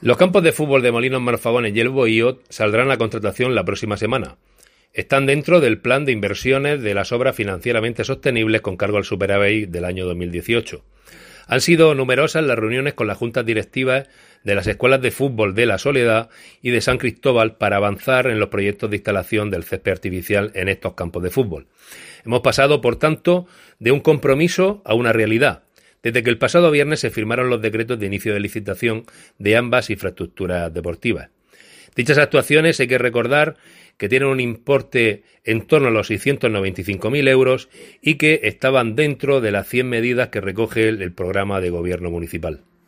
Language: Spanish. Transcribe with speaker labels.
Speaker 1: Los campos de fútbol de Molinos Marfagones y El Bohío saldrán a contratación la próxima semana. Están dentro del plan de inversiones de las obras financieramente sostenibles con cargo al superávit del año 2018. Han sido numerosas las reuniones con las juntas directivas de las escuelas de fútbol de La Soledad y de San Cristóbal para avanzar en los proyectos de instalación del césped artificial en estos campos de fútbol. Hemos pasado, por tanto, de un compromiso a una realidad, desde que el pasado viernes se firmaron los decretos de inicio de licitación de ambas infraestructuras deportivas. Dichas actuaciones hay que recordar que tienen un importe en torno a los 695.000 euros y que estaban dentro de las 100 medidas que recoge el programa de gobierno municipal.